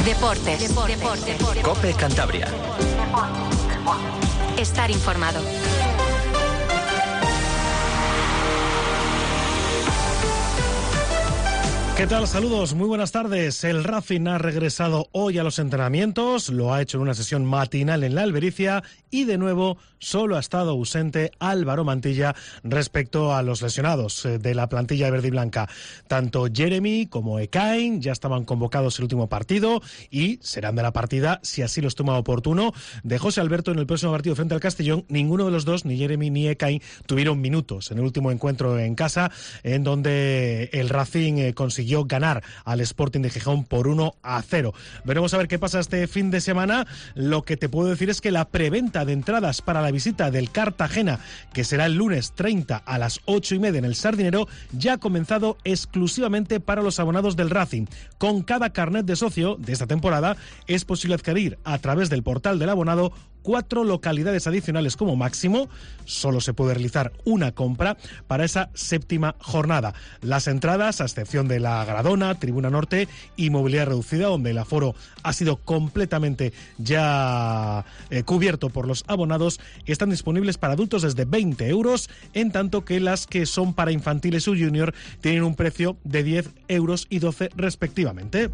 Deportes. COPE Cantabria. Estar informado. ¿Qué tal? Saludos, muy buenas tardes. El Racing ha regresado hoy a los entrenamientos, lo ha hecho en una sesión matinal en la Albericia y de nuevo solo ha estado ausente Álvaro Mantilla respecto a los lesionados de la plantilla verde y blanca. Tanto Jeremy como Ekain ya estaban convocados el último partido y serán de la partida, si así lo estima oportuno, de José Alberto en el próximo partido frente al Castellón. Ninguno de los dos, ni Jeremy ni Ekain, tuvieron minutos en el último encuentro en casa, en donde el Racing consiguió ganar al Sporting de Gijón por 1-0. Veremos a ver qué pasa este fin de semana. Lo que te puedo decir es que la preventa de entradas para la visita del Cartagena, que será el lunes 30 a las 8:30 en el Sardinero, ya ha comenzado exclusivamente para los abonados del Racing. Con cada carnet de socio de esta temporada es posible adquirir a través del portal del abonado 4 localidades adicionales como máximo. Solo se puede realizar una compra para esa séptima jornada. Las entradas, a excepción de la Gradona, Tribuna Norte y movilidad reducida, donde el aforo ha sido completamente ya cubierto por los abonados, están disponibles para adultos desde 20 euros, en tanto que las que son para infantiles o junior tienen un precio de 10 euros y 12 respectivamente.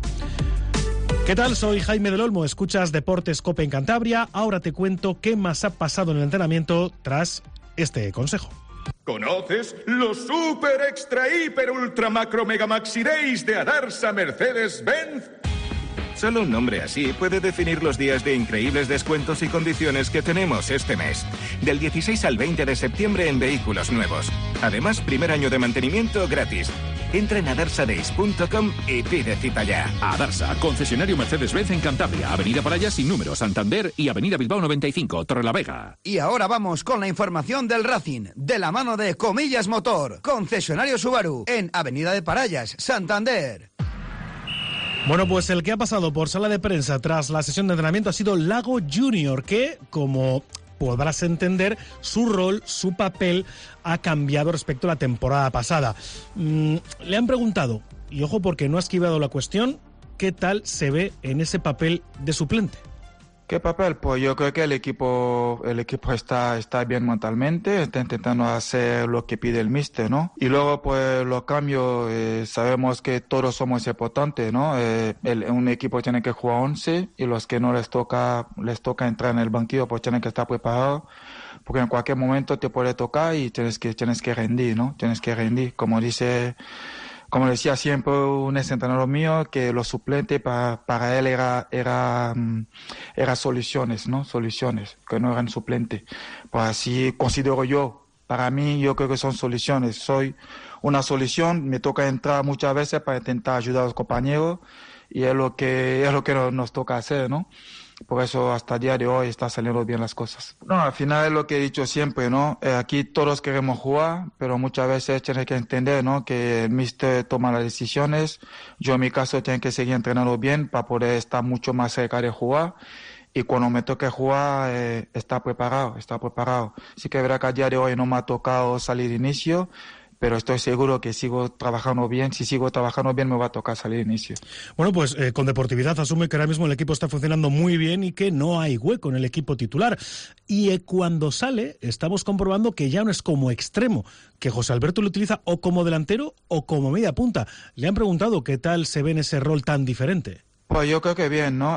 ¿Qué tal? Soy Jaime del Olmo, escuchas Deportes COPE en Cantabria. Ahora te cuento qué más ha pasado en el entrenamiento tras este consejo. ¿Conoces los super extra hiper ultra macro mega maxi days de Adarsa Mercedes-Benz? Solo un nombre así puede definir los días de increíbles descuentos y condiciones que tenemos este mes. Del 16 al 20 de septiembre en vehículos nuevos. Además, primer año de mantenimiento gratis. Entra en adarsadeis.com y pide cita ya. Adarsa, concesionario Mercedes-Benz en Cantabria, Avenida Paraya sin número, Santander y Avenida Bilbao 95, Torrelavega. Y ahora vamos con la información del Racing, de la mano de Comillas Motor, concesionario Subaru, en Avenida de Parayas, Santander. Bueno, pues el que ha pasado por sala de prensa tras la sesión de entrenamiento ha sido Lago Junior, que, como podrás entender, su rol, su papel ha cambiado respecto a la temporada pasada. Le han preguntado, y ojo porque no ha esquivado la cuestión, ¿qué tal se ve en ese papel de suplente? ¿Qué papel? Pues yo creo que el equipo está bien mentalmente, está intentando hacer lo que pide el míster, ¿no? Y luego, pues, los cambios, sabemos que todos somos importantes, ¿no? Un equipo tiene que jugar 11 y los que no les toca entrar en el banquillo, pues tienen que estar preparados, porque en cualquier momento te puede tocar y tienes que rendir, ¿no? Tienes que rendir, como decía siempre un exentrenador mío, que los suplentes para él era soluciones, ¿no? Soluciones, que no eran suplentes. Pues así considero yo. Para mí, yo creo que son soluciones. Soy una solución, me toca entrar muchas veces para intentar ayudar a los compañeros y es lo que nos toca hacer, ¿no? Por eso hasta el día de hoy está saliendo bien las cosas. No, al final es lo que he dicho siempre, ¿no? Aquí todos queremos jugar, pero muchas veces tienes que entender, ¿no? Que el míster toma las decisiones. Yo en mi caso tengo que seguir entrenando bien para poder estar mucho más cerca de jugar. Y cuando me toque jugar, está preparado. Sí que es verdad que a día de hoy no me ha tocado salir de inicio, pero estoy seguro que sigo trabajando bien. Si sigo trabajando bien, me va a tocar salir de inicio. Bueno, pues con deportividad asume que ahora mismo el equipo está funcionando muy bien y que no hay hueco en el equipo titular. Y cuando sale, estamos comprobando que ya no es como extremo, que José Alberto lo utiliza o como delantero o como media punta. Le han preguntado qué tal se ve en ese rol tan diferente. Pues yo creo que bien, ¿no?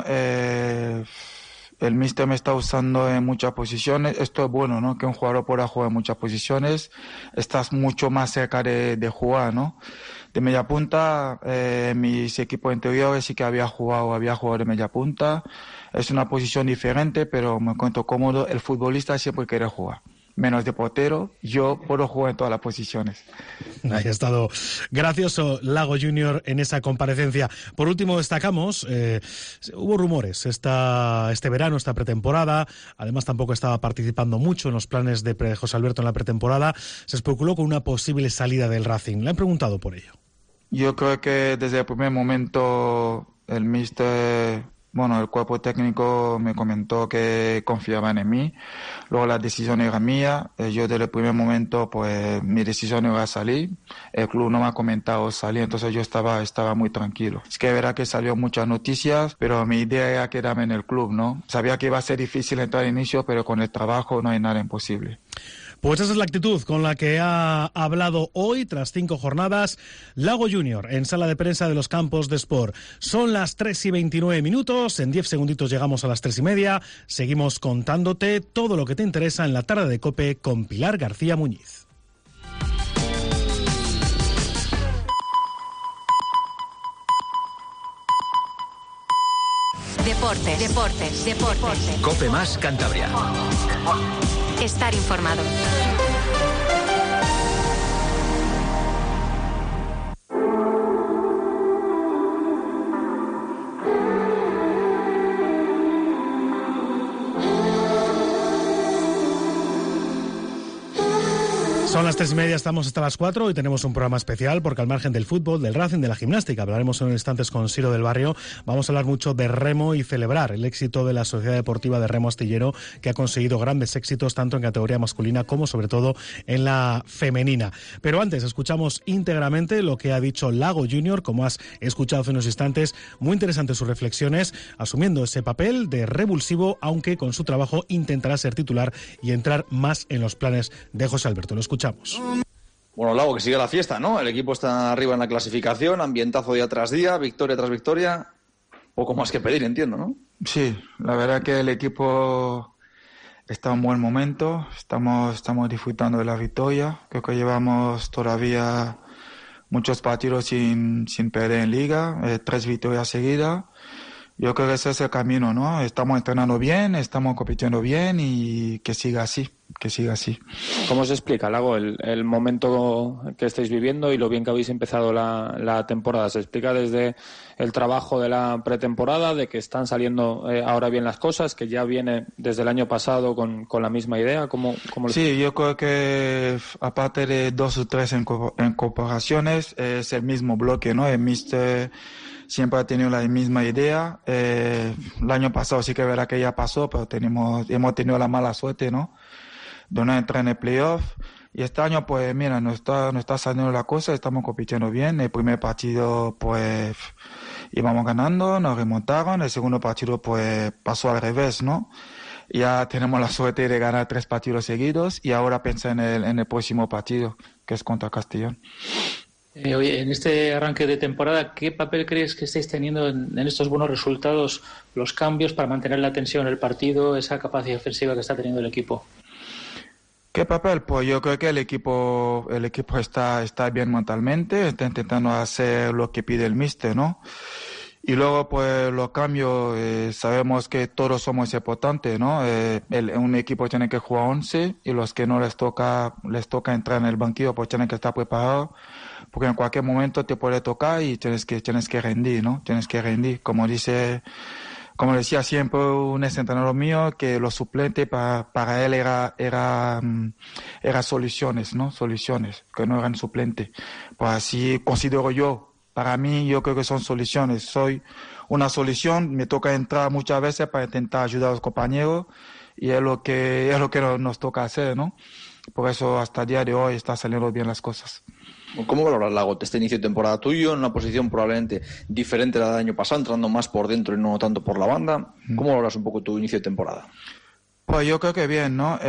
El míster me está usando en muchas posiciones. Esto es bueno, ¿no? Que un jugador pueda jugar en muchas posiciones. Estás mucho más cerca de jugar, ¿no? De media punta, en mis equipos anteriores sí que había jugado de media punta. Es una posición diferente, pero me encuentro cómodo. El futbolista siempre quiere jugar. Menos de portero, yo puedo jugar en todas las posiciones. Ahí ha estado gracioso Lago Junior en esa comparecencia. Por último, destacamos, hubo rumores este verano, esta pretemporada, además tampoco estaba participando mucho en los planes de José Alberto en la pretemporada, se especuló con una posible salida del Racing. Le han preguntado por ello. Yo creo que desde el primer momento el míster Bueno, el cuerpo técnico me comentó que confiaban en mí. Luego la decisión era mía. Yo desde el primer momento, pues mi decisión era salir. El club no me ha comentado salir, entonces yo estaba muy tranquilo. Es que verá que salió muchas noticias, pero mi idea era quedarme en el club, ¿no? Sabía que iba a ser difícil entrar al inicio, pero con el trabajo no hay nada imposible. Pues esa es la actitud con la que ha hablado hoy, tras 5 jornadas, Lago Junior, en sala de prensa de los Campos de Sport. Son las 3:29, en 10 segunditos llegamos a las 3:30, seguimos contándote todo lo que te interesa en la tarde de COPE con Pilar García Muñiz. Deportes. COPE más Cantabria. Estar informado. Son las 3:30, estamos hasta las 4 y tenemos un programa especial porque al margen del fútbol, del Racing, de la gimnástica, hablaremos en instantes con Siro del Barrio, vamos a hablar mucho de remo y celebrar el éxito de la Sociedad Deportiva de Remo Astillero, que ha conseguido grandes éxitos tanto en categoría masculina como sobre todo en la femenina. Pero antes escuchamos íntegramente lo que ha dicho Lago Junior, como has escuchado hace unos instantes, muy interesantes sus reflexiones, asumiendo ese papel de revulsivo, aunque con su trabajo intentará ser titular y entrar más en los planes de José Alberto. Lo escuchamos. Bueno, Lago, que sigue la fiesta, ¿no? El equipo está arriba en la clasificación, ambientazo día tras día, victoria tras victoria. Poco más que pedir, entiendo, ¿no? Sí, la verdad que el equipo está en un buen momento, estamos disfrutando de la victoria. Creo que llevamos todavía muchos partidos sin perder en liga, 3 victorias seguidas. Yo creo que ese es el camino, ¿no? Estamos entrenando bien, estamos compitiendo bien y que siga así. ¿Cómo se explica, Lago, el momento que estáis viviendo y lo bien que habéis empezado la temporada? ¿Se explica desde el trabajo de la pretemporada, de que están saliendo ahora bien las cosas, que ya viene desde el año pasado con la misma idea? ¿Cómo Sí, yo creo que aparte de 2 o 3 incorporaciones, es el mismo bloque, ¿no? El míster siempre ha tenido la misma idea. El año pasado sí que verá que ya pasó, pero hemos tenido la mala suerte, ¿no? De no entrar en el playoff. Y este año, pues mira, no está saliendo la cosa, estamos compitiendo bien. El primer partido, pues íbamos ganando, nos remontaron. El segundo partido, pues pasó al revés, ¿no? Ya tenemos la suerte de ganar 3 partidos seguidos y ahora piensa en el próximo partido, que es contra Castellón. Oye, en este arranque de temporada, ¿qué papel crees que estáis teniendo en estos buenos resultados, los cambios para mantener la tensión en el partido, esa capacidad ofensiva que está teniendo el equipo? ¿Qué papel? Pues yo creo que el equipo está bien mentalmente, está intentando hacer lo que pide el míster, ¿no? Y luego, pues, los cambios, sabemos que todos somos importantes, ¿no? Un equipo tiene que jugar 11 y los que no les toca entrar en el banquillo, pues tienen que estar preparados, porque en cualquier momento te puede tocar y tienes que rendir, ¿no? Tienes que rendir. Como decía siempre un entrenador mío, que los suplentes para él era soluciones, ¿no? Soluciones, que no eran suplentes. Pues así considero yo. Para mí, yo creo que son soluciones. Soy una solución, me toca entrar muchas veces para intentar ayudar a los compañeros y es lo que nos toca hacer, ¿no? Por eso hasta el día de hoy está saliendo bien las cosas. ¿Cómo valoras, Lago, este inicio de temporada tuyo en una posición probablemente diferente a la del año pasado, entrando más por dentro y no tanto por la banda? ¿Cómo valoras un poco tu inicio de temporada? Pues yo creo que bien, ¿no?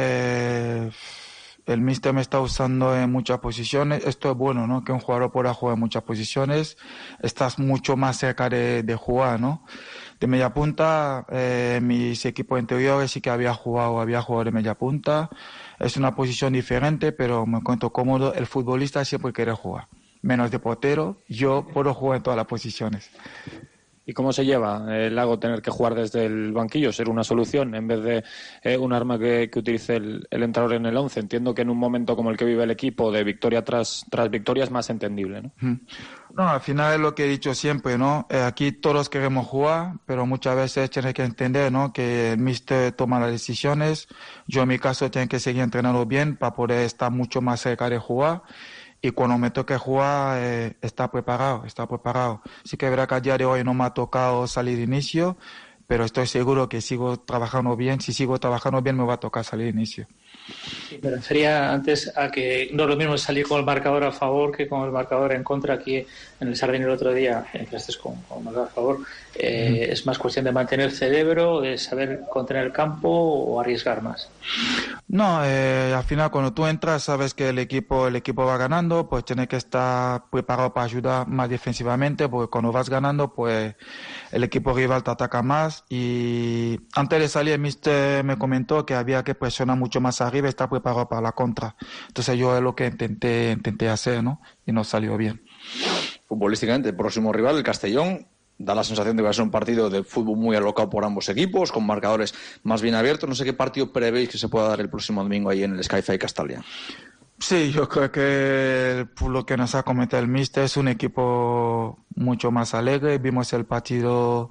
El míster me está usando en muchas posiciones. Esto es bueno, ¿no? Que un jugador pueda jugar en muchas posiciones. Estás mucho más cerca de jugar, ¿no? De media punta, mis equipos anteriores sí que había jugado de media punta. Es una posición diferente, pero me encuentro cómodo. El futbolista siempre quiere jugar. Menos de portero, yo puedo jugar en todas las posiciones. ¿Y cómo se lleva, Lago, tener que jugar desde el banquillo? ¿Ser una solución en vez de un arma que utilice el entrenador en el 11? Entiendo que en un momento como el que vive el equipo, de victoria tras victoria, es más entendible, ¿no? No, al final es lo que he dicho siempre, ¿no? Aquí todos queremos jugar, pero muchas veces tienes que entender, ¿no? Que el míster toma las decisiones. Yo en mi caso tengo que seguir entrenando bien para poder estar mucho más cerca de jugar. Y cuando me toque jugar, está preparado. Sí que es verdad que a día de hoy no me ha tocado salir de inicio, pero estoy seguro que sigo trabajando bien. Si sigo trabajando bien me va a tocar salir de inicio. Sí, pero sería antes a que no es lo mismo salir con el marcador a favor que con el marcador en contra. Aquí en el Sardina el otro día entraste con el marcador a favor. ¿Es más cuestión de mantener cerebro, de saber contener el campo o arriesgar más? No, al final cuando tú entras sabes que el equipo va ganando, pues tienes que estar preparado para ayudar más defensivamente, porque cuando vas ganando pues el equipo rival te ataca más, y antes de salir el míster me comentó que había que presionar mucho más arriba y estar preparado para la contra. Entonces yo es lo que intenté hacer, ¿no? Y nos salió bien. Futbolísticamente, el próximo rival, el Castellón, da la sensación de que va a ser un partido de fútbol muy alocado por ambos equipos, con marcadores más bien abiertos. No sé qué partido prevéis que se pueda dar el próximo domingo ahí en el Sky-Fi Castalia. Sí, yo creo que lo que nos ha comentado el míster es un equipo mucho más alegre. Vimos el partido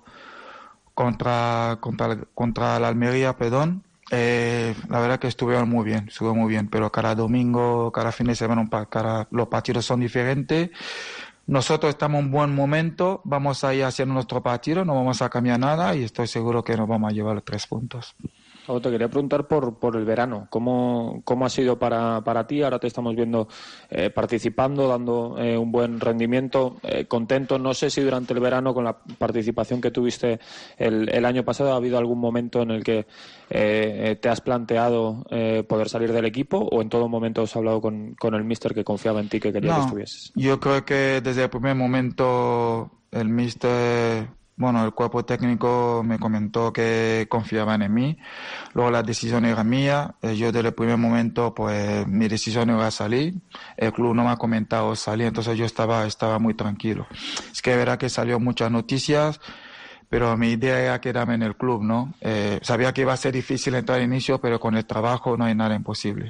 contra la Almería, perdón. La verdad que estuvo muy bien, pero cada domingo, cada fin de semana, los partidos son diferentes. Nosotros estamos en un buen momento, vamos a ir haciendo nuestro partido, no vamos a cambiar nada y estoy seguro que nos vamos a llevar los 3 puntos. Te quería preguntar por el verano. ¿Cómo ha sido para ti? Ahora te estamos viendo participando, dando un buen rendimiento, contento. No sé si durante el verano, con la participación que tuviste el año pasado, ha habido algún momento en el que te has planteado poder salir del equipo, o en todo momento has hablado con el míster que confiaba en ti, que quería que estuvieses. Yo creo que desde el primer momento el míster... Bueno, el cuerpo técnico me comentó que confiaban en mí. Luego la decisión era mía. Yo desde el primer momento, pues mi decisión era salir. El club no me ha comentado salir, entonces yo estaba muy tranquilo. Es que verá que salió muchas noticias, pero mi idea era quedarme en el club, ¿no? Sabía que iba a ser difícil entrar al inicio, pero con el trabajo no hay nada imposible.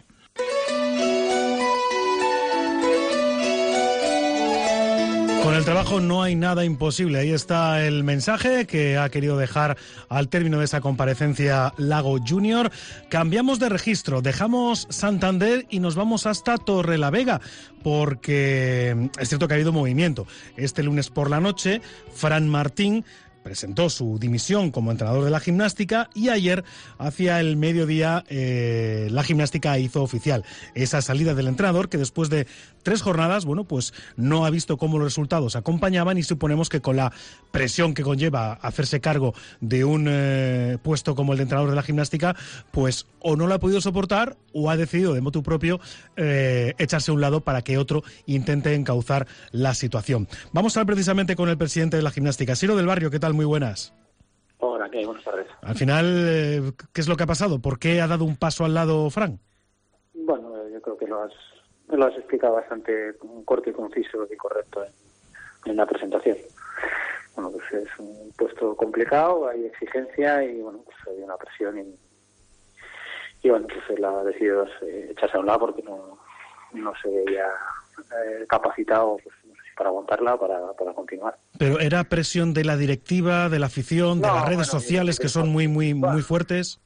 Con el trabajo no hay nada imposible. Ahí está el mensaje que ha querido dejar al término de esa comparecencia Lago Junior. Cambiamos de registro, dejamos Santander y nos vamos hasta Torrelavega, porque es cierto que ha habido movimiento. Este lunes por la noche, Fran Martín presentó su dimisión como entrenador de la Gimnástica, y ayer, hacia el mediodía, la Gimnástica hizo oficial esa salida del entrenador, que después de 3 jornadas, bueno, pues no ha visto cómo los resultados acompañaban, y suponemos que con la presión que conlleva hacerse cargo de un puesto como el de entrenador de la Gimnástica, pues o no lo ha podido soportar o ha decidido de motu propio echarse a un lado para que otro intente encauzar la situación. Vamos a hablar precisamente con el presidente de la Gimnástica, Siro del Barrio. ¿Qué tal? Muy buenas. Hola, ¿qué hay? Buenas tardes. Al final, ¿qué es lo que ha pasado? ¿Por qué ha dado un paso al lado Fran? Bueno, yo creo que lo has explicado bastante corto y conciso y correcto en la presentación. Bueno, pues es un puesto complicado, hay exigencia y bueno, pues hay una presión y bueno, pues él ha decidido echarse a un lado porque no se veía capacitado, pues, para aguantarla, para continuar. ¿Pero era presión de la directiva, de la afición, de las redes sociales, que son muy fuertes?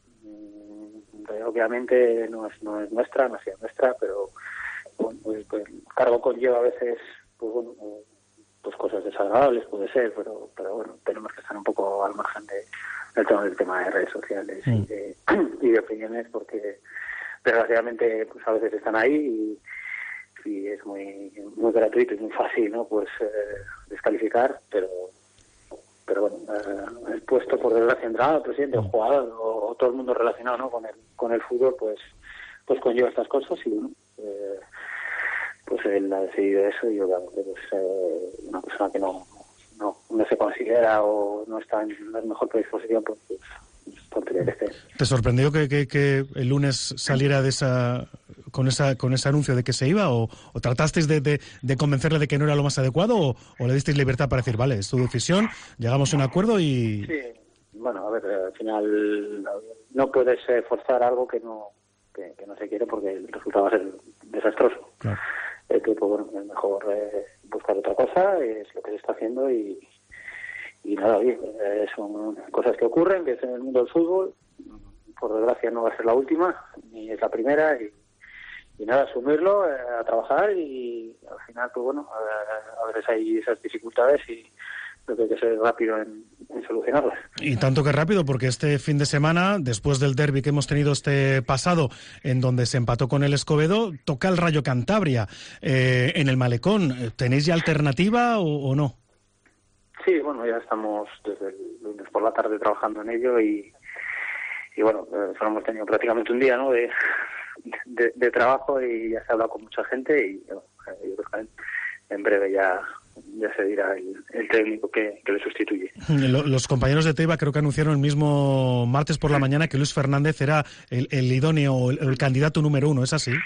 Obviamente no es nuestra, no ha sido nuestra, pero bueno, pues el cargo conlleva a veces pues cosas desagradables, puede ser, pero bueno, tenemos que estar un poco al margen del tema de redes sociales y de opiniones, porque desgraciadamente pues a veces están ahí y es muy gratuito y muy fácil, ¿no? Pues descalificar, pero bueno, el puesto, por desgracia, entrenador, presidente o jugador o todo el mundo relacionado, ¿no? con el fútbol, pues conlleva estas cosas, y bueno, pues él ha decidido eso, y obviamente pues una persona que no se considera o no está en la mejor predisposición, pues tontería que esté. ¿Te sorprendió que el lunes saliera con ese anuncio de que se iba, o tratasteis de convencerle de que no era lo más adecuado, o le disteis libertad para decir, vale, es tu decisión, llegamos a un acuerdo y... Sí, bueno, a ver, al final no puedes forzar algo que no se quiere, porque el resultado va a ser desastroso. Claro. Pues bueno, es mejor buscar otra cosa, es lo que se está haciendo, y nada, bien, son cosas que ocurren, que es en el mundo del fútbol. Por desgracia no va a ser la última, ni es la primera, y nada, asumirlo, a trabajar, y al final, pues bueno, a veces hay esas dificultades, y lo que hay que ser rápido en solucionarlas. Y tanto que rápido, porque este fin de semana, después del derbi que hemos tenido este pasado, en donde se empató con el Escobedo, toca el Rayo Cantabria en el Malecón. ¿Tenéis ya alternativa o no? Sí, bueno, ya estamos desde el lunes por la tarde trabajando en ello y bueno, solo hemos tenido prácticamente un día, ¿no?, de trabajo, y ya se ha hablado con mucha gente y bueno, yo creo que en breve ya se dirá el técnico que le sustituye. Los compañeros de Teiba creo que anunciaron el mismo martes por la mañana que Luis Fernández era el idóneo, el candidato número 1, ¿es así?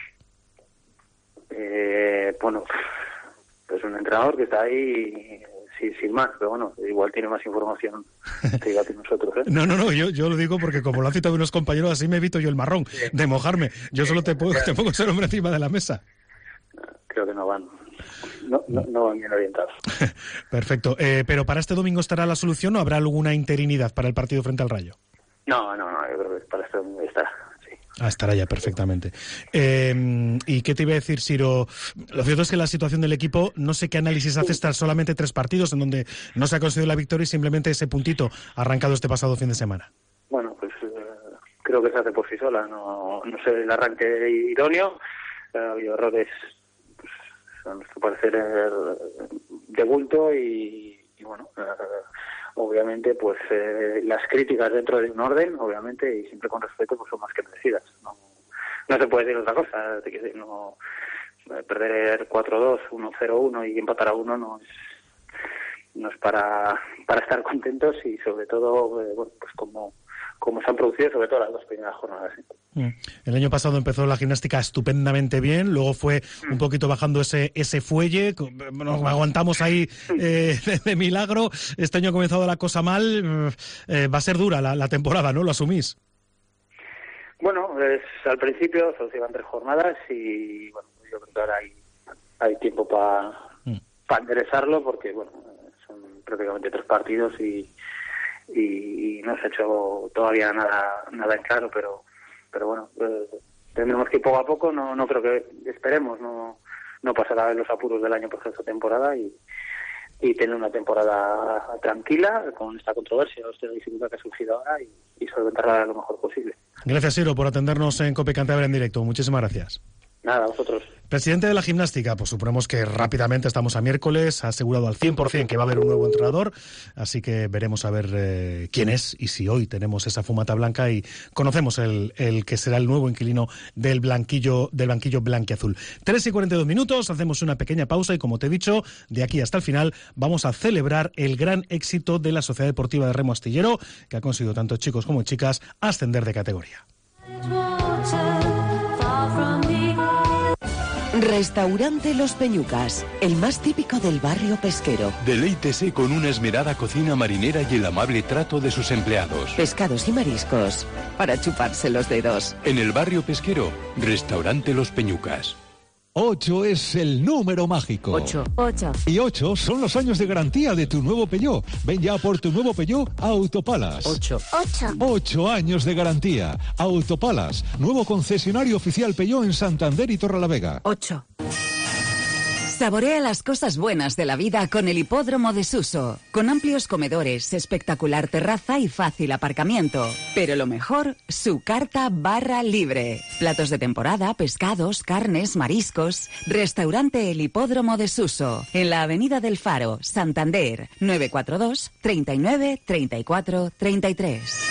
Bueno, es un entrenador que está ahí sin más, pero bueno, igual tiene más información que nosotros, ¿eh? No, yo lo digo porque como lo han citado unos compañeros, así me evito yo el marrón de mojarme. Yo solo te pongo ser hombre encima de la mesa. Creo que no van bien orientados. Perfecto. Pero para este domingo estará la solución, ¿o habrá alguna interinidad para el partido frente al Rayo? No, yo creo que para este domingo estará. Estará ya perfectamente. ¿Y qué te iba a decir, Siro? Lo cierto es que la situación del equipo, no sé qué análisis hace estar solamente 3 partidos en donde no se ha conseguido la victoria y simplemente ese puntito arrancado este pasado fin de semana. Bueno, pues creo que se hace por sí sola. No sé el arranque idóneo. Ha habido errores, pues, a nuestro parecer, de bulto y bueno, obviamente, pues las críticas dentro de un orden, obviamente, y siempre con respeto, pues son más que merecidas. No se puede decir otra cosa. No, perder 4-2, 1-0-1 y empatar a 1 no es para estar contentos, y sobre todo, bueno, pues como se han producido, sobre todo las 2 primeras jornadas. El año pasado empezó la gimnástica estupendamente bien, luego fue un poquito bajando ese fuelle, nos aguantamos ahí de milagro. Este año ha comenzado la cosa mal, va a ser dura la temporada, ¿no? ¿Lo asumís? Bueno, al principio solo se iban 3 jornadas y bueno, yo creo que ahora hay tiempo para enderezarlo, porque bueno, son prácticamente 3 partidos y no se ha hecho todavía nada en claro, pero bueno, tendremos que ir poco a poco. No creo que, esperemos, no pasará los apuros del año por esta temporada y tener una temporada tranquila con esta controversia, esta dificultad que ha surgido ahora, y solventarla lo mejor posible. Gracias, Siro, por atendernos en COPE Cantabria en directo. Muchísimas gracias. Nada, a vosotros. Presidente de la gimnástica, pues suponemos que rápidamente estamos a miércoles, ha asegurado al 100% que va a haber un nuevo entrenador, así que veremos a ver quién es y si hoy tenemos esa fumata blanca y conocemos el que será el nuevo inquilino del banquillo blanquiazul. 3:42, hacemos una pequeña pausa y, como te he dicho, de aquí hasta el final vamos a celebrar el gran éxito de la Sociedad Deportiva de Remo Astillero, que ha conseguido tanto chicos como chicas ascender de categoría. Restaurante Los Peñucas, el más típico del barrio pesquero. Deleítese con una esmerada cocina marinera y el amable trato de sus empleados. Pescados y mariscos, para chuparse los dedos. En el barrio pesquero, Restaurante Los Peñucas. 8 es el número mágico. 8. Y 8 son los años de garantía de tu nuevo Peugeot. Ven ya por tu nuevo Peugeot a Autopalas. 8 años de garantía. Autopalas, nuevo concesionario oficial Peugeot en Santander y Torrelavega. 8. Saborea las cosas buenas de la vida con el Hipódromo de Suso, con amplios comedores, espectacular terraza y fácil aparcamiento. Pero lo mejor, su carta barra libre. Platos de temporada, pescados, carnes, mariscos. Restaurante El Hipódromo de Suso, en la Avenida del Faro, Santander, 942 39 34 33.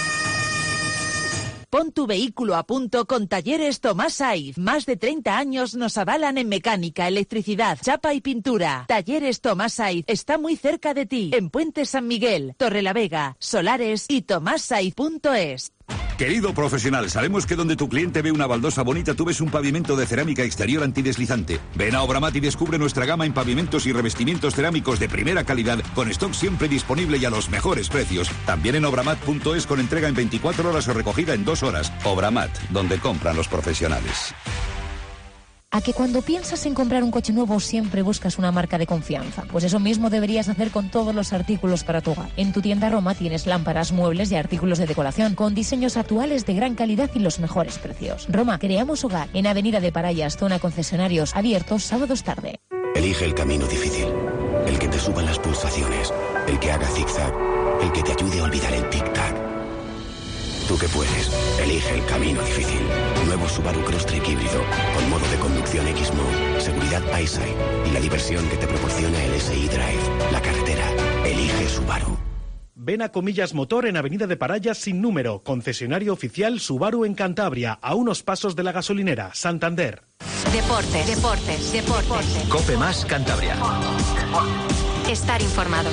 Pon tu vehículo a punto con Talleres Tomás Saiz. Más de 30 años nos avalan en mecánica, electricidad, chapa y pintura. Talleres Tomás Saiz está muy cerca de ti, en Puente San Miguel, Torrelavega, Solares y tomassaiz.es. Querido profesional, sabemos que donde tu cliente ve una baldosa bonita, tú ves un pavimento de cerámica exterior antideslizante. Ven a Obramat y descubre nuestra gama en pavimentos y revestimientos cerámicos de primera calidad, con stock siempre disponible y a los mejores precios. También en obramat.es, con entrega en 24 horas o recogida en 2 horas. Obramat, donde compran los profesionales. ¿A que cuando piensas en comprar un coche nuevo siempre buscas una marca de confianza? Pues eso mismo deberías hacer con todos los artículos para tu hogar. En tu tienda Roma tienes lámparas, muebles y artículos de decoración con diseños actuales de gran calidad y los mejores precios. Roma, creamos hogar en Avenida de Parayas, zona concesionarios, abiertos sábados tarde. Elige el camino difícil, el que te suba las pulsaciones, el que haga zigzag, el que te ayude a olvidar el tic-tac. Tú que puedes, elige el camino difícil. Nuevo Subaru Crosstrek híbrido, con modo de conducción X-Mode, seguridad EyeSight y la diversión que te proporciona el SI Drive. La carretera, elige Subaru. Ven a Comillas Motor en Avenida de Parayas sin número, concesionario oficial Subaru en Cantabria, a unos pasos de la gasolinera, Santander. Deportes. Cope Más Cantabria. Estar informado.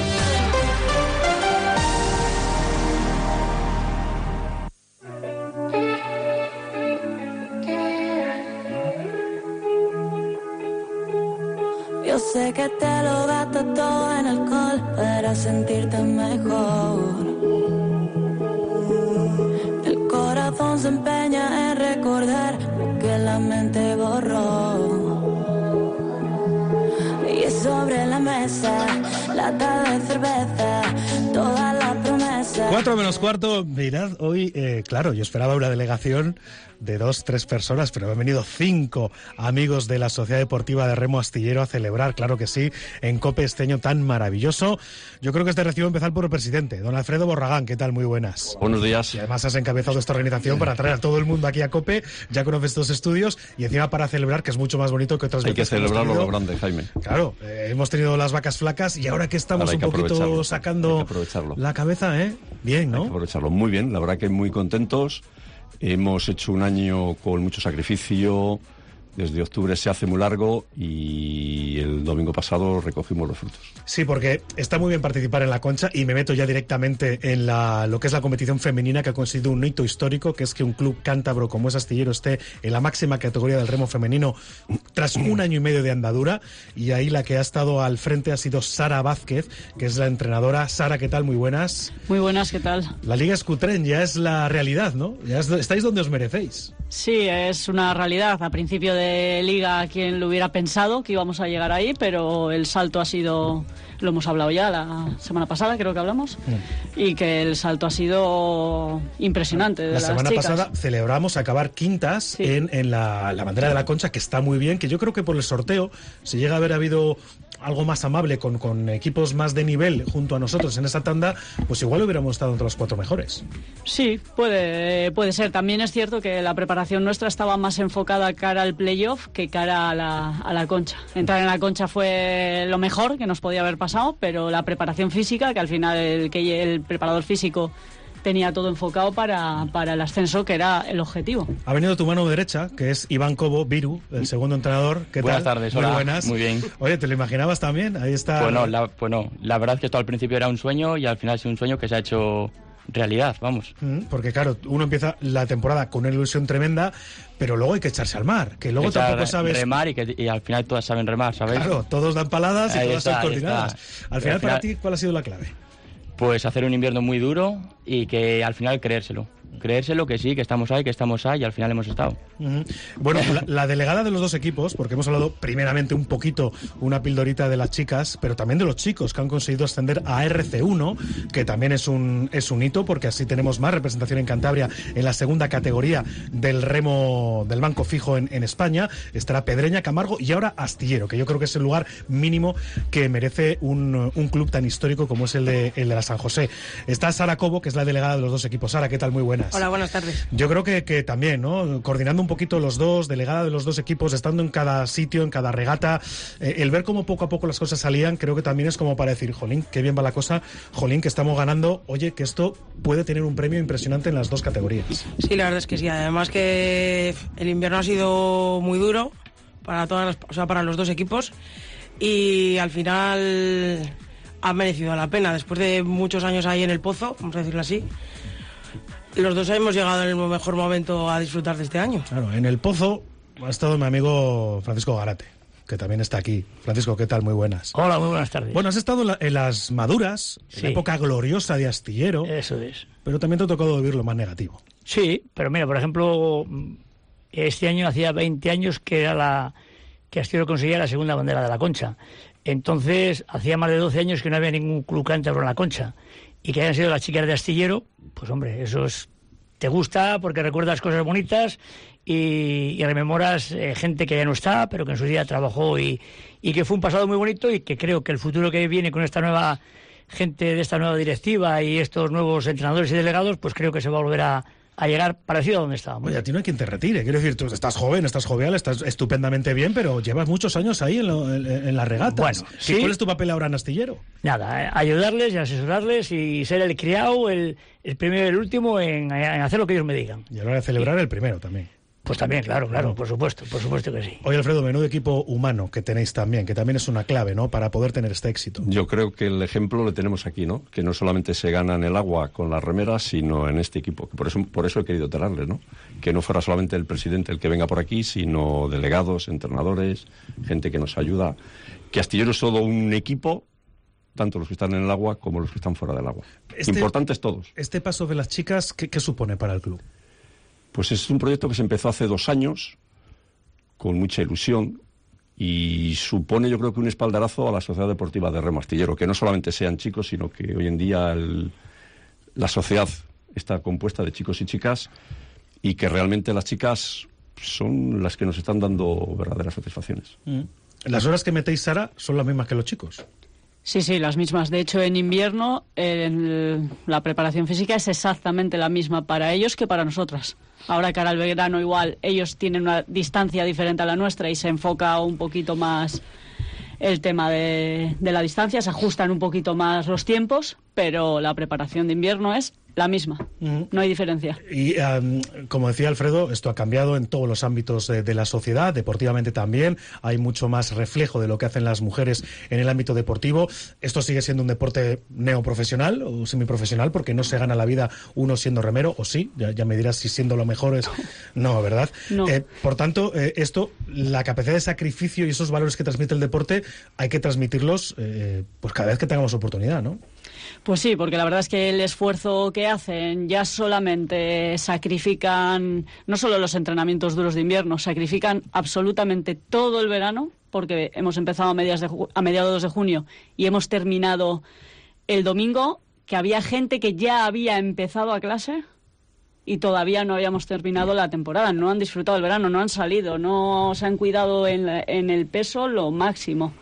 Yo sé que te lo gasto todo en alcohol para sentirte mejor. El corazón se empeña en recordar lo que la mente borró. Y sobre la mesa, lata de cerveza, todas las promesas. 4 menos cuarto, mirad, hoy, claro, yo esperaba una delegación de 2-3 personas, pero han venido 5 amigos de la Sociedad Deportiva de Remo Astillero a celebrar, claro que sí, en Cope este año tan maravilloso. Yo creo que este recibo empezar por el presidente, don Alfredo Borragán. ¿Qué tal? Muy buenas. Buenos días. Y además has encabezado esta organización para traer a todo el mundo aquí a Cope, ya conoces estos estudios y encima para celebrar, que es mucho más bonito que otras veces. Hay que celebrarlo lo grande, Jaime. Claro, hemos tenido las vacas flacas y ahora que estamos un poquito sacando la cabeza, bien, ¿no? Hay que aprovecharlo, muy bien, la verdad que muy contentos. Hemos hecho un año con mucho sacrificio, desde octubre se hace muy largo y el domingo pasado recogimos los frutos. Sí, porque está muy bien participar en la Concha y me meto ya directamente en lo que es la competición femenina, que ha conseguido un hito histórico, que es que un club cántabro como es Astillero esté en la máxima categoría del remo femenino tras un año y medio de andadura, y ahí la que ha estado al frente ha sido Sara Vázquez, que es la entrenadora. Sara, ¿qué tal? Muy buenas. Muy buenas, ¿qué tal? La Liga Escutren ya es la realidad, ¿no? Ya estáis donde os merecéis. Sí, es una realidad. A principio de Liga, quien lo hubiera pensado que íbamos a llegar ahí, pero el salto ha sido, lo hemos hablado ya la semana pasada, creo que hablamos, y que el salto ha sido impresionante de la las semana chicas. pasada celebramos acabar quintas en la bandera de la Concha, que está muy bien, que yo creo que por el sorteo, si llega a haber habido algo más amable con equipos más de nivel junto a nosotros en esa tanda, pues igual hubiéramos estado entre los 4 mejores. Sí, puede ser. También es cierto que la preparación nuestra estaba más enfocada cara al playoff que cara a la Concha. Entrar en la Concha fue lo mejor que nos podía haber pasado, pero la preparación física, que al final el preparador físico tenía todo enfocado para el ascenso, que era el objetivo. Ha venido tu mano derecha, que es Iván Cobo, Viru, el segundo entrenador. ¿Qué Buenas tal? tardes, Muy hola. buenas. Muy bien. Oye, ¿te lo imaginabas también? Ahí está. Bueno, la verdad es que esto al principio era un sueño y al final es un sueño que se ha hecho realidad, vamos. Porque claro, uno empieza la temporada con una ilusión tremenda, pero luego hay que echarse al mar, que luego tampoco sabes... remar y al final todas saben remar, ¿sabes? Claro, todos dan paladas y Ahí todas está, son ahí coordinadas. está. Al final, para ti, ¿cuál ha sido la clave? Pues hacer un invierno muy duro y que al final creérselo que sí, que estamos ahí y al final hemos estado. Bueno, la delegada de los dos equipos, porque hemos hablado primeramente un poquito, una pildorita de las chicas, pero también de los chicos que han conseguido ascender a RC1, que también es un hito, porque así tenemos más representación en Cantabria en la segunda categoría del remo del banco fijo en España. Estará Pedreña, Camargo y ahora Astillero, que yo creo que es el lugar mínimo que merece un club tan histórico como es el de la San José. Está Sara Cobo, que es la delegada de los dos equipos. Sara, ¿qué tal? Muy buenas. Hola, buenas tardes. Yo creo que también, ¿no? Coordinando un poquito los dos, delegada de los dos equipos, estando en cada sitio, en cada regata, el ver cómo poco a poco las cosas salían, creo que también es como para decir, jolín, qué bien va la cosa, jolín, que estamos ganando, oye, que esto puede tener un premio impresionante en las dos categorías. Sí, la verdad es que sí. Además que el invierno ha sido muy duro para para los dos equipos y al final ha merecido la pena. Después de muchos años ahí en el pozo, vamos a decirlo así, los dos hemos llegado en el mejor momento a disfrutar de este año. Claro, en el pozo ha estado mi amigo Francisco Garate, que también está aquí. Francisco, ¿qué tal? Muy buenas. Hola, muy buenas tardes. Bueno, has estado en las maduras, en la época gloriosa de Astillero. Eso es. Pero también te ha tocado vivir lo más negativo. Sí, pero mira, por ejemplo, este año hacía 20 años que Astillero conseguía la segunda bandera de la Concha. Entonces, hacía más de 12 años que no había ningún club cántabro en la Concha. Y que hayan sido las chicas de Astillero, pues hombre, te gusta porque recuerdas cosas bonitas y rememoras gente que ya no está, pero que en su día trabajó y que fue un pasado muy bonito y que creo que el futuro que viene con esta nueva gente de esta nueva directiva y estos nuevos entrenadores y delegados, pues creo que se va a volver a llegar parecido a donde estábamos. Oye, a ti no hay quien te retire. Quiero decir, tú estás joven, estás jovial, estás estupendamente bien, pero llevas muchos años ahí en las regatas. Bueno, sí. ¿Cuál es tu papel ahora en Astillero? Nada, ayudarles y asesorarles y ser el criado, el primero y el último en hacer lo que ellos me digan. Y a la hora de celebrar el primero también. Pues también, claro, por supuesto que sí. Oye, Alfredo, menudo equipo humano que tenéis también, que también es una clave, ¿no?, para poder tener este éxito. Yo creo que el ejemplo lo tenemos aquí, ¿no? Que no solamente se gana en el agua con las remeras, sino en este equipo. Por eso he querido tenerle, ¿no? Que no fuera solamente el presidente el que venga por aquí, sino delegados, entrenadores, gente que nos ayuda. Que Astillero es todo un equipo, tanto los que están en el agua como los que están fuera del agua. Importantes todos. Este paso de las chicas, ¿qué supone para el club? Pues es un proyecto que se empezó hace 2 años, con mucha ilusión, y supone, yo creo, que un espaldarazo a la Sociedad Deportiva de Remo Astillero, que no solamente sean chicos, sino que hoy en día la sociedad está compuesta de chicos y chicas, y que realmente las chicas son las que nos están dando verdaderas satisfacciones. ¿Las horas que metéis, Sara, son las mismas que los chicos? Sí, las mismas. De hecho, en invierno la preparación física es exactamente la misma para ellos que para nosotras. Ahora, cara al verano, igual ellos tienen una distancia diferente a la nuestra y se enfoca un poquito más el tema de la distancia, se ajustan un poquito más los tiempos, pero la preparación de invierno es la misma, no hay diferencia. Y como decía Alfredo, esto ha cambiado en todos los ámbitos de la sociedad, deportivamente también, hay mucho más reflejo de lo que hacen las mujeres en el ámbito deportivo. Esto sigue siendo un deporte neoprofesional o semiprofesional, porque no se gana la vida uno siendo remero, o sí, ya me dirás si siendo lo mejor es... No, ¿verdad? No. Por tanto, la capacidad de sacrificio y esos valores que transmite el deporte, hay que transmitirlos pues cada vez que tengamos oportunidad, ¿no? Pues sí, porque la verdad es que el esfuerzo que hacen ya solamente sacrifican, no solo los entrenamientos duros de invierno, sacrifican absolutamente todo el verano, porque hemos empezado a mediados de junio y hemos terminado el domingo, que había gente que ya había empezado a clase y todavía no habíamos terminado la temporada, no han disfrutado el verano, no han salido, no se han cuidado en el peso lo máximo.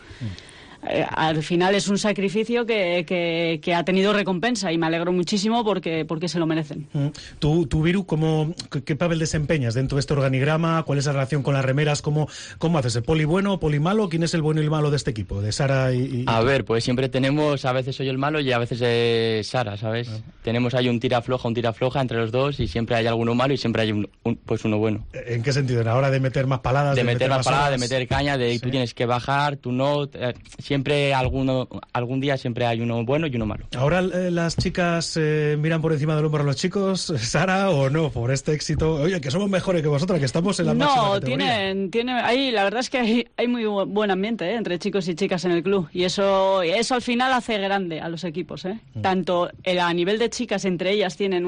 Al final es un sacrificio que ha tenido recompensa y me alegro muchísimo porque se lo merecen. Tú, Viru, ¿qué papel desempeñas dentro de este organigrama? ¿Cuál es la relación con las remeras? ¿Cómo haces? ¿El poli bueno o poli malo? ¿Quién es el bueno y el malo de este equipo? ¿De Sara y...? A ver, pues siempre tenemos, a veces soy el malo y a veces Sara, ¿sabes? Tenemos ahí un tira floja entre los dos y siempre hay alguno malo y siempre hay uno bueno. ¿En qué sentido? ¿En la hora de meter más paladas? De meter más paladas, horas? de meter caña, de tú tienes que bajar, tú no... Siempre algún día siempre hay uno bueno y uno malo. ¿Ahora las chicas miran por encima del hombro a los chicos, Sara, o no? Por este éxito, oye, que somos mejores que vosotras, que estamos en la máxima categoría. No, ahí la verdad es que hay muy buen ambiente entre chicos y chicas en el club y eso al final hace grande a los equipos. Tanto a nivel de chicas, entre ellas tienen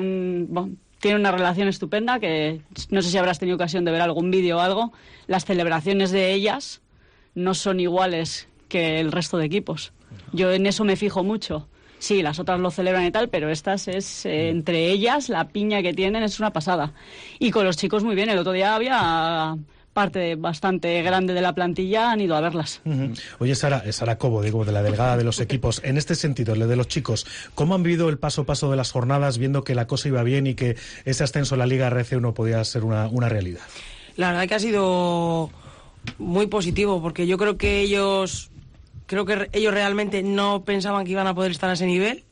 una relación estupenda, que no sé si habrás tenido ocasión de ver algún vídeo o algo. Las celebraciones de ellas no son iguales que el resto de equipos. Yo en eso me fijo mucho. Sí, las otras lo celebran y tal, pero estas es entre ellas, la piña que tienen es una pasada. Y con los chicos muy bien. El otro día había parte bastante grande de la plantilla, han ido a verlas. Oye, Sara Cobo, digo, de la delegada de los equipos, en este sentido, el de los chicos, ¿cómo han vivido el paso a paso de las jornadas, viendo que la cosa iba bien y que ese ascenso a la Liga RC1 podía ser una realidad? La verdad que ha sido muy positivo, porque yo creo que ellos realmente no pensaban que iban a poder estar a ese nivel,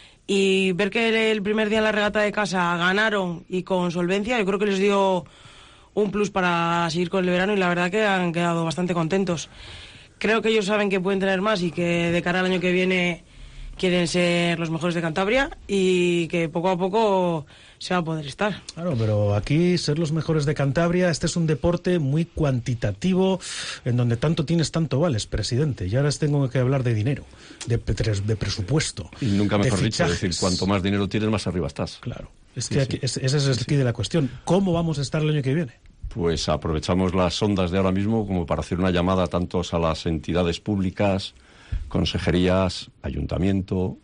y ver que el primer día en la regata de casa ganaron y con solvencia, yo creo que les dio un plus para seguir con el verano, y la verdad que han quedado bastante contentos. Creo que ellos saben que pueden tener más y que de cara al año que viene quieren ser los mejores de Cantabria y que poco a poco se va a poder estar. Claro, pero aquí ser los mejores de Cantabria, este es un deporte muy cuantitativo, en donde tanto tienes, tanto vales, presidente. Y ahora tengo que hablar de dinero, de presupuesto. Y nunca mejor dicho, es decir, cuanto más dinero tienes, más arriba estás. Claro, es que aquí, ese es el quid de la cuestión. ¿Cómo vamos a estar el año que viene? Pues aprovechamos las ondas de ahora mismo como para hacer una llamada tantos a las entidades públicas, consejerías, ayuntamiento,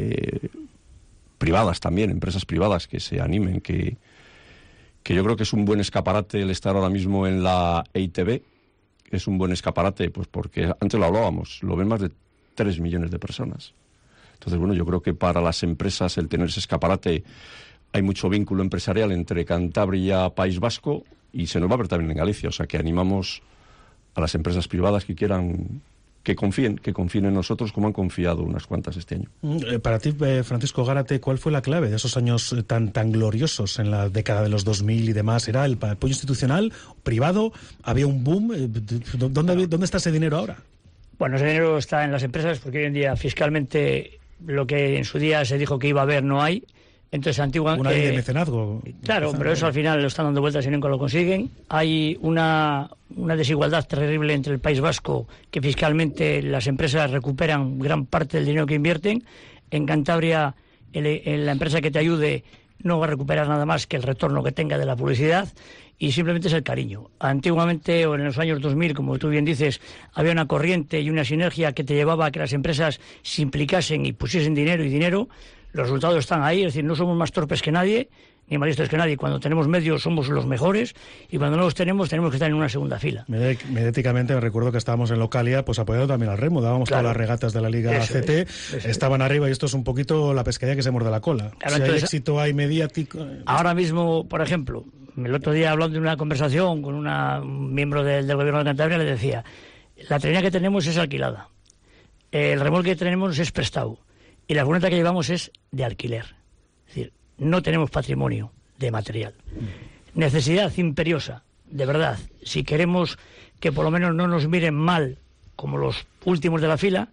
privadas también, empresas privadas que se animen, que yo creo que es un buen escaparate el estar ahora mismo en la EITB. Es un buen escaparate, pues porque antes lo hablábamos, lo ven más de 3 millones de personas. Entonces, bueno, yo creo que para las empresas el tener ese escaparate, hay mucho vínculo empresarial entre Cantabria, País Vasco, y se nos va a ver también en Galicia. O sea, que animamos a las empresas privadas que quieran, que confíen en nosotros, como han confiado unas cuantas este año. Para ti, Francisco Gárate, ¿cuál fue la clave de esos años tan gloriosos en la década de los 2000 y demás? ¿Era el apoyo institucional, privado? ¿Había un boom? ¿Dónde está ese dinero ahora? Bueno, ese dinero está en las empresas, porque hoy en día fiscalmente lo que en su día se dijo que iba a haber no hay. Entonces, antiguamente... Una ley de mecenazgo. Claro, pero eso al final lo están dando vueltas y nunca lo consiguen. Hay una desigualdad terrible entre el País Vasco, que fiscalmente las empresas recuperan gran parte del dinero que invierten. En Cantabria, la empresa que te ayude no va a recuperar nada más que el retorno que tenga de la publicidad, y simplemente es el cariño. Antiguamente, o en los años 2000, como tú bien dices, había una corriente y una sinergia que te llevaba a que las empresas se implicasen y pusiesen dinero. Los resultados están ahí, es decir, no somos más torpes que nadie, ni más listos que nadie. Cuando tenemos medios somos los mejores, y cuando no los tenemos que estar en una segunda fila. Mediáticamente me recuerdo que estábamos en Localia, pues apoyando también al remo, dábamos todas las regatas de la Liga ACT, estaban arriba, y esto es un poquito la pescadilla que se muerde la cola. Claro, si entonces, hay éxito, hay mediático... Ahora mismo, por ejemplo, el otro día hablando de una conversación con un miembro del gobierno de Cantabria, le decía, la trinidad que tenemos es alquilada, el remolque que tenemos es prestado, y la furgoneta que llevamos es de alquiler. Es decir, no tenemos patrimonio de material. Necesidad imperiosa, de verdad. Si queremos que por lo menos no nos miren mal como los últimos de la fila,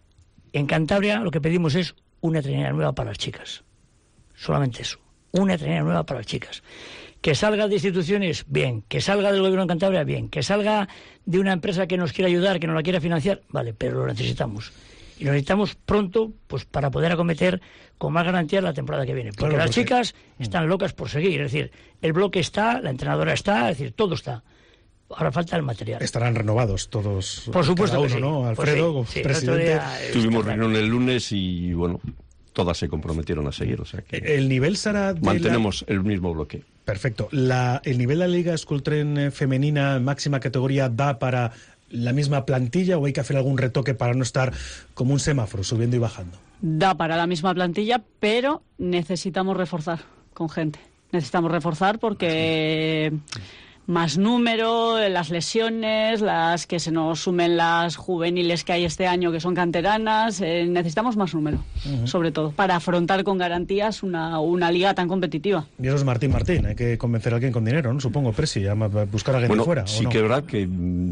en Cantabria lo que pedimos es una trinidad nueva para las chicas. Solamente eso. Una trinidad nueva para las chicas. Que salga de instituciones, bien. Que salga del gobierno de Cantabria, bien. Que salga de una empresa que nos quiera ayudar, que nos la quiera financiar, vale, pero lo necesitamos. Y lo necesitamos pronto, pues para poder acometer con más garantías la temporada que viene. Porque las chicas están locas por seguir. Es decir, el bloque está, la entrenadora está, es decir, todo está. Ahora falta el material. Estarán renovados todos. Por supuesto cada uno, que sí. ¿no? Alfredo, pues sí, presidente. Tuvimos reunión el lunes y, bueno, todas se comprometieron a seguir. O sea que el nivel, Sara, mantenemos el mismo bloque. Perfecto. ¿El nivel de la Liga Schooltrain femenina máxima categoría da para la misma plantilla, o hay que hacer algún retoque para no estar como un semáforo, subiendo y bajando? Da para la misma plantilla, pero necesitamos reforzar con gente. Necesitamos reforzar porque más número, las lesiones, las que se nos sumen las juveniles que hay este año, que son canteranas, necesitamos más número, sobre todo, para afrontar con garantías una liga tan competitiva. Y eso es Martín, hay que convencer a alguien con dinero, ¿no? Supongo, Presi, buscar a alguien de fuera. Sí, que es verdad que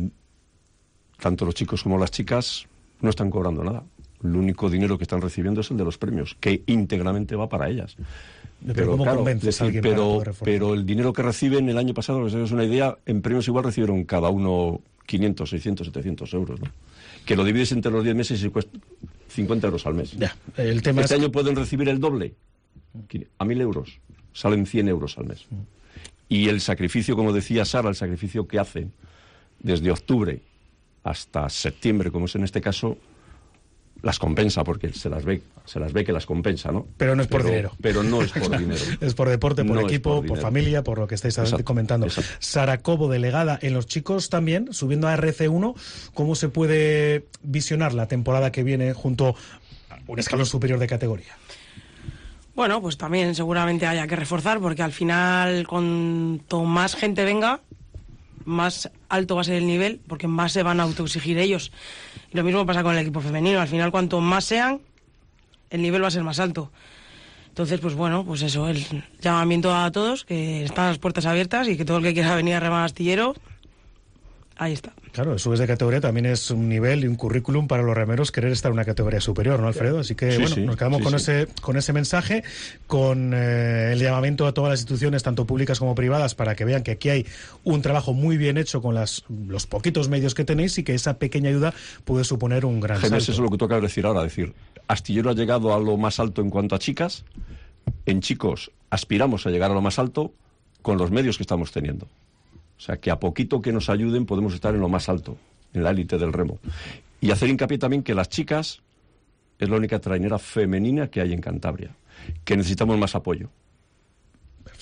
tanto los chicos como las chicas no están cobrando nada. El único dinero que están recibiendo es el de los premios, que íntegramente va para ellas. Pero ¿cómo claro, convences a alguien para poder reforzar? Pero el dinero que reciben el año pasado, que os hagáis una idea, en premios igual recibieron cada uno 500, 600, 700 euros, ¿no? Que lo divides entre los 10 meses y cuesta 50 euros al mes. Ya, el tema este año pueden recibir el doble, a 1.000 euros. Salen 100 euros al mes. Y el sacrificio, como decía Sara, el sacrificio que hacen desde octubre hasta septiembre, como es en este caso, las compensa, porque se las ve que las compensa, ¿no? Pero no es por dinero. Pero no es por dinero. Es por deporte, por no equipo, por familia, por lo que estáis comentando. Exacto. Sara Cobo, delegada en los chicos también, subiendo a RC1, ¿cómo se puede visionar la temporada que viene junto a un escalón superior de categoría? Bueno, pues también seguramente haya que reforzar, porque al final, cuanto más gente venga, más alto va a ser el nivel, porque más se van a autoexigir ellos. Y lo mismo pasa con el equipo femenino. Al final, cuanto más sean, el nivel va a ser más alto. Entonces, pues bueno, pues eso, el llamamiento a todos, que están las puertas abiertas y que todo el que quiera venir a remar astillero, ahí está. Claro, subes de categoría también es un nivel y un currículum para los remeros querer estar en una categoría superior, ¿no, Alfredo? Así que, nos quedamos con ese mensaje, con el llamamiento a todas las instituciones, tanto públicas como privadas, para que vean que aquí hay un trabajo muy bien hecho con los poquitos medios que tenéis, y que esa pequeña ayuda puede suponer un gran salto. Eso es lo que toca decir ahora, Astillero ha llegado a lo más alto en cuanto a chicas, en chicos aspiramos a llegar a lo más alto con los medios que estamos teniendo. O sea, que a poquito que nos ayuden podemos estar en lo más alto, en la élite del remo. Y hacer hincapié también que las chicas es la única trainera femenina que hay en Cantabria, que necesitamos más apoyo.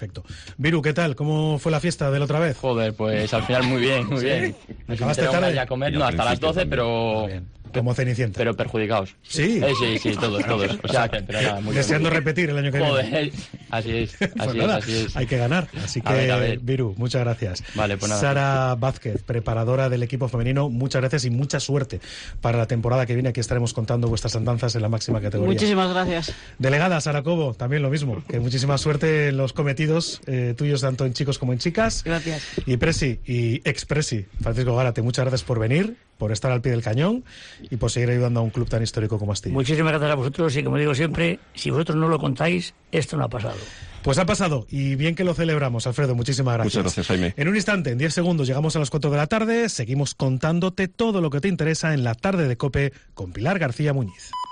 Perfecto. Viru, ¿qué tal? ¿Cómo fue la fiesta de la otra vez? Joder, pues al final muy bien, muy bien. ¿Acabaste tarde? Ya a comer, no, hasta las 12, pero... Como Cenicienta. Pero perjudicados. Sí. Sí, todos. O sea, pero era muy deseando repetir el año que viene. Joder, así es. Así es. Hay que ganar. Así que, a ver. Viru, muchas gracias. Vale, pues nada. Sara Vázquez, preparadora del equipo femenino, muchas gracias y mucha suerte para la temporada que viene. Aquí estaremos contando vuestras andanzas en la máxima categoría. Muchísimas gracias. Delegada Sara Cobo, también lo mismo. Que muchísima suerte en los cometidos tuyos, tanto en chicos como en chicas. Gracias. Y Presi, y ex-Presi, Francisco Gárate, muchas gracias por venir, por estar al pie del cañón y por seguir ayudando a un club tan histórico como Astilla. Muchísimas gracias a vosotros y como digo siempre, si vosotros no lo contáis, esto no ha pasado. Pues ha pasado y bien que lo celebramos, Alfredo, muchísimas gracias. Muchas gracias, Jaime. En un instante, en 10 segundos, llegamos a las 4 de la tarde, seguimos contándote todo lo que te interesa en la tarde de COPE con Pilar García Muñiz.